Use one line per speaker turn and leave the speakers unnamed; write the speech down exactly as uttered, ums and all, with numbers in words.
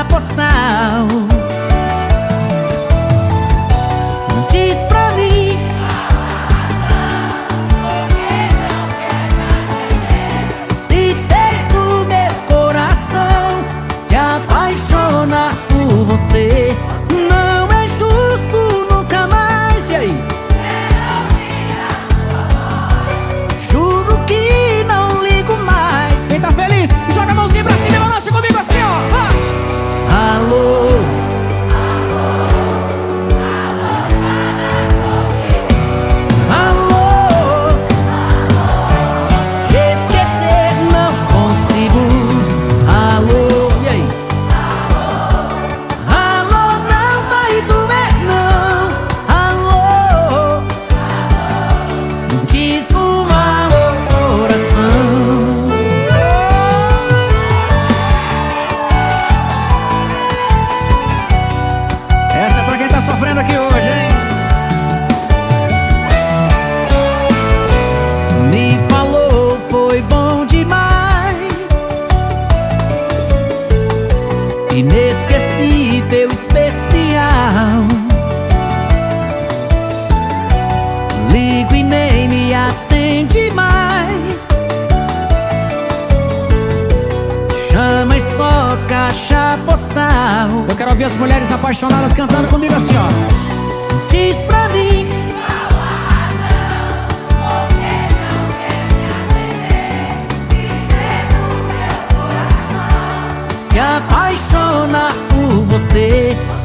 caixa postal. Diz pra mim se fez o meu coração se apaixonar por você. Não é justo nunca mais. E aí? Juro que não ligo mais.
Quem tá feliz, joga a mãozinha pra cima e balança comigo assim, ó. Ah.
Alô, alô, te esquecer não consigo. Alô, e aí? Alô, não vai doer não. Alô, diz um alô, coração.
Essa é pra quem tá sofrendo aqui hoje, hein?
Me falou, foi bom demais, inesquecível, especial. Ligo e nem me atende mais. Chama e só caixa postal.
Eu quero ouvir as mulheres apaixonadas cantando comigo assim, ó.
Diz pra mim se apaixonar por você.